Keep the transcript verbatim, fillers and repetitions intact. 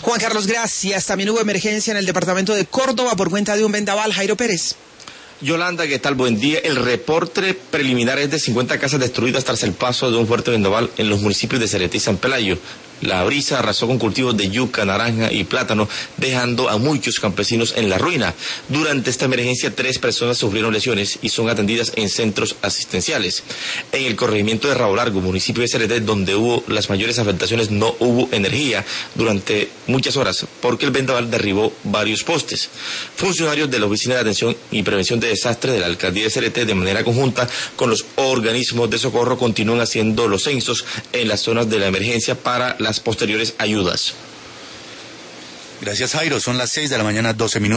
Juan Carlos, gracias. También hubo emergencia en el departamento de Córdoba por cuenta de un vendaval. Jairo Pérez. Yolanda, ¿qué tal? Buen día. El reporte preliminar es de cincuenta casas destruidas tras el paso de un fuerte vendaval en los municipios de Cereté y San Pelayo. La brisa arrasó con cultivos de yuca, naranja y plátano, dejando a muchos campesinos en la ruina. Durante esta emergencia, tres personas sufrieron lesiones y son atendidas en centros asistenciales. En el corregimiento de Rabo Largo, municipio de Cereté, donde hubo las mayores afectaciones, no hubo energía durante muchas horas, porque el vendaval derribó varios postes. Funcionarios de la Oficina de Atención y Prevención de Desastres de la Alcaldía de Cereté, de manera conjunta con los organismos de socorro, continúan haciendo los censos en las zonas de la emergencia para las posteriores ayudas. Gracias, Jairo. Son las seis de la mañana, doce minutos.